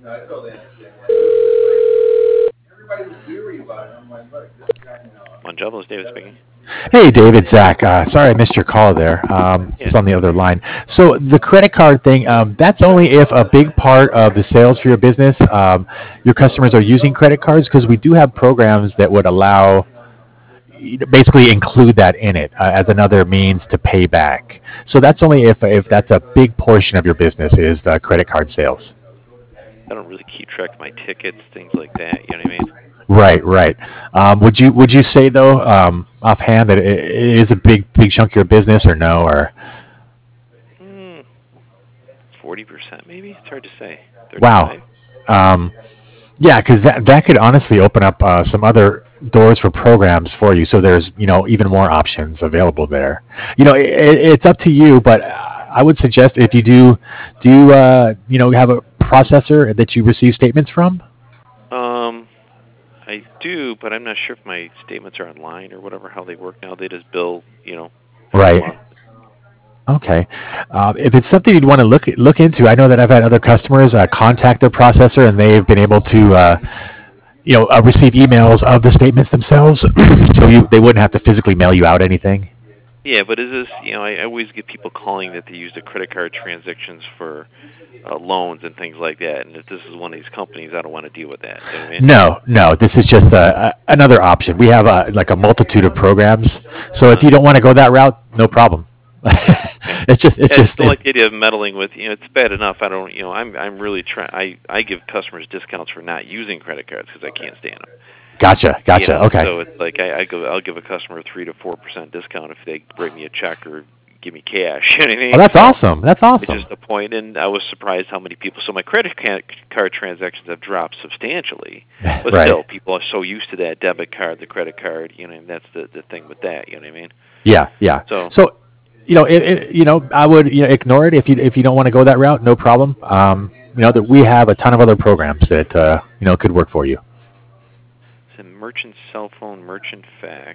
Monjablo is David speaking. Hey, David, Zach. Sorry I missed your call there. Yeah. Just on the other line. So the credit card thing, that's only if a big part of the sales for your business, your customers are using credit cards, because we do have programs that would allow, basically include that in it as another means to pay back. So that's only if that's a big portion of your business is credit card sales. I don't really keep track of my tickets, things like that. You know what I mean? Right, right. Would you say though, offhand, that it is a big chunk of your business, or no, or 40% maybe. It's hard to say. wow? 35. Um, Yeah, because that could honestly open up some other doors for programs for you. So there's even more options available there. It's up to you, but I would suggest, if you do you have a processor that you receive statements from? Um, I do, but I'm not sure if my statements are online or whatever. How they work now? They just bill, every Right. month. Okay. If it's something you'd want to look into, I know that I've had other customers contact their processor, and they've been able to receive emails of the statements themselves, so they wouldn't have to physically mail you out anything. Yeah, but is this? I always get people calling that they use the credit card transactions for loans and things like that. And if this is one of these companies, I don't want to deal with that. You know what I mean? No, no. This is just another option. We have like a multitude of programs. So if you don't want to go that route, no problem. Okay. it's just it's Yeah, I just just don't it, like the idea of meddling with. It's bad enough. I don't. I'm really trying. I give customers discounts for not using credit cards because I can't stand them. Gotcha. Okay. So it's like I'll give a customer a 3 to 4% discount if they write me a check or give me cash. You know what I Oh, mean? that's So awesome. That's it's awesome. just a point, and I was surprised how many people. So my credit card transactions have dropped substantially, but Right. still, people are so used to that debit card, the credit card. And that's the thing with that. You know what I mean? Yeah, yeah. So So, I would ignore it if you don't want to go that route. No problem. That we have a ton of other programs that could work for you. it's a merchant cell phone, merchant fax.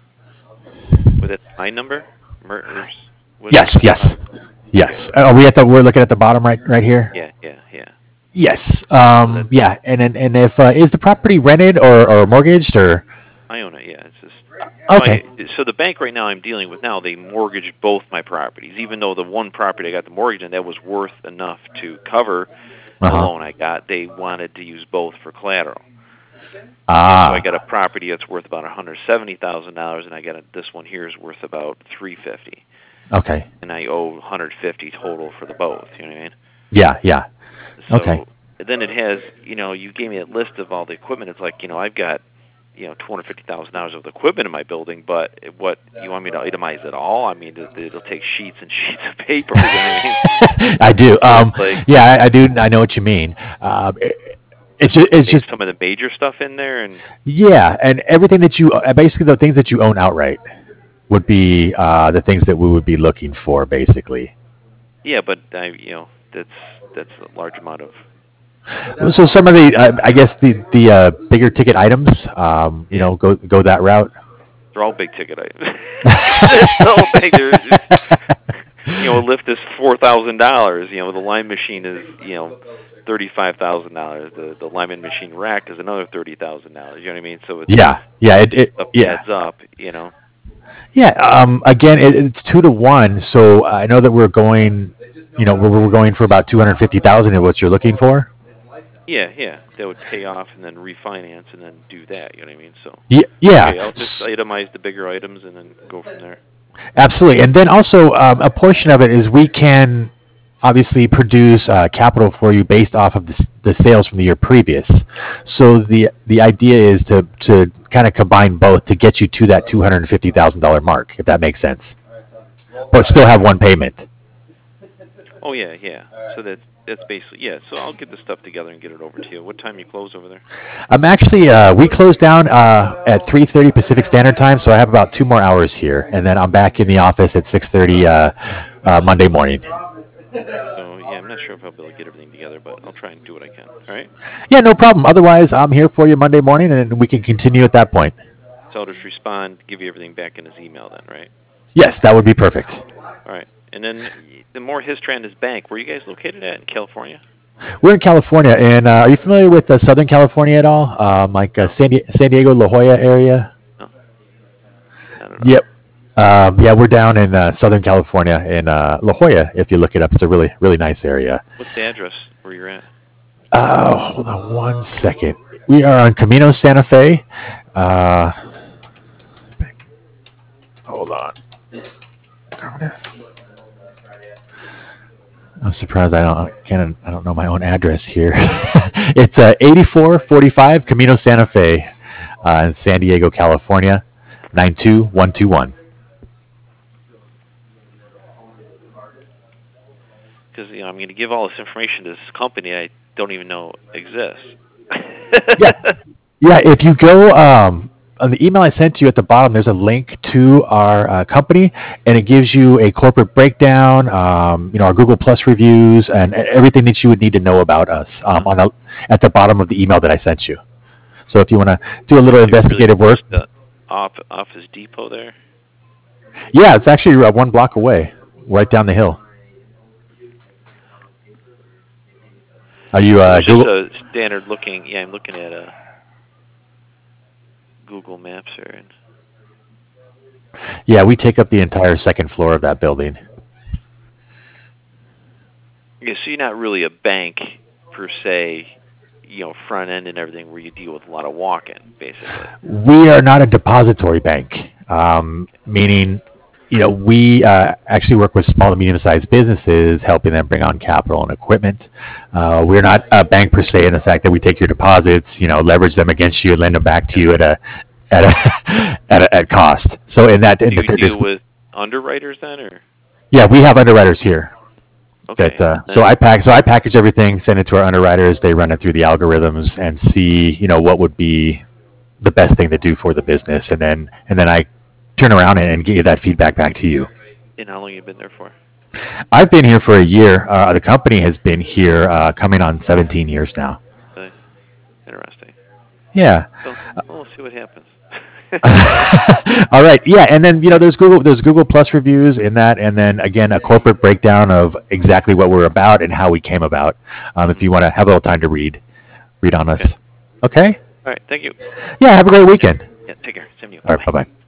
With it, my number, what is Yes, it? yes, Okay. yes. Are we at the? We're looking at the bottom right here. Yeah. Yes. So that's Yeah. And if is the property rented or mortgaged, or? I own it. Yeah, it's just Okay. my. So the bank right now I'm dealing with now, they mortgaged both my properties. Even though the one property I got the mortgage and that was worth enough to cover Uh the huh. loan I got, they wanted to use both for collateral. And so I Ah. got a property that's worth about $170,000, and I got this one here is worth about $350, Okay. and I owe $150 total for the both. You know what I mean? Yeah. Yeah. Okay. So then it has, you gave me a list of all the equipment. It's like, I've got, $250,000 of equipment in my building, but what you want me to itemize it all? I mean, it'll take sheets and sheets of paper. You know what I mean? I do. So it's like, Yeah, I do. I know what you mean. It's just, it's maybe just, some of the major stuff in there, and yeah, and everything that you basically, the things that you own outright would be the things that we would be looking for, basically. yeah, but that's a large amount of, So some of the, I guess the bigger ticket items, yeah, go that route. they're all big ticket items. They're so big. A lift is $4,000. The line machine is $35,000. The lineman machine rack is another $30,000. You know what I mean? So it's Yeah, yeah, stuff yeah, adds up. yeah. Again, it's 2 to 1. So I know that we're going, we're going for about 250,000. Is what you're looking for? Yeah. That would pay off and then refinance and then do that. You know what I mean? So Yeah, yeah. okay, I'll just itemize the bigger items and then go from there. Absolutely. And then also, a portion of it is we can obviously produce capital for you based off of the sales from the year previous. So the idea is to kind of combine both to get you to that $250,000 mark, if that makes sense, but still have one payment. Oh yeah. So that's basically, yeah. So I'll get the stuff together and get it over to you. What time you close over there? I'm actually we close down at 3:30 Pacific Standard Time, so I have about 2 more hours here, and then I'm back in the office at 6:30 Monday morning. So yeah, I'm not sure if I'll be able to get everything together, but I'll try and do what I can. All right. Yeah, no problem. Otherwise, I'm here for you Monday morning, and we can continue at that point. So I'll just respond, give you everything back in his email then, right? Yes, that would be perfect. All right. And then the more history on his bank, where are you guys located at in California? We're in California, and are you familiar with Southern California at all? Like No, San Diego, La Jolla area? no, not at all. Yep. Yeah, we're down in Southern California in La Jolla. If you look it up, it's a really nice area. What's the address where you're at? Hold on one second. We are on Camino Santa Fe. Uh, hold on. I'm surprised I don't know my own address here. It's 8445 Camino Santa Fe in San Diego, California, 92121. Because I'm going to give all this information to this company I don't even know exists. Yeah, yeah. If you go on the email I sent you at the bottom, there's a link to our company, and it gives you a corporate breakdown. Our Google Plus reviews and everything that you would need to know about us at the bottom of the email that I sent you. So if you want to do a little investigative work, Just the Office Depot there. yeah, it's actually one block away, right down the hill. Are you It's just Google? a standard looking. Yeah, I'm looking at Google Maps here. And Yeah, we take up the entire second floor of that building. yeah, so you're not really a bank per se. Front end and everything, where you deal with a lot of walk-in, basically. We are not a depository bank, meaning, we actually work with small to medium-sized businesses, helping them bring on capital and equipment. We're not a bank per se in the fact that we take your deposits, leverage them against you, and lend them back to you at cost. So Do you deal with underwriters then, or? yeah, we have underwriters here. Okay. So I package everything, send it to our underwriters. They run it through the algorithms and see, what would be the best thing to do for the business, and then I turn around and give that feedback back to you. And how long have you been there for? I've been here for a year. The company has been here coming on 17 years now. Interesting. Yeah. So we'll see what happens. All right. Yeah, and then there's Google Plus reviews in that, and then again a corporate breakdown of exactly what we're about and how we came about. If you want to have a little time to read on us. Okay. All right. Thank you. Yeah. Have a great weekend. Yeah. Take care. Same to you. All right. Bye bye.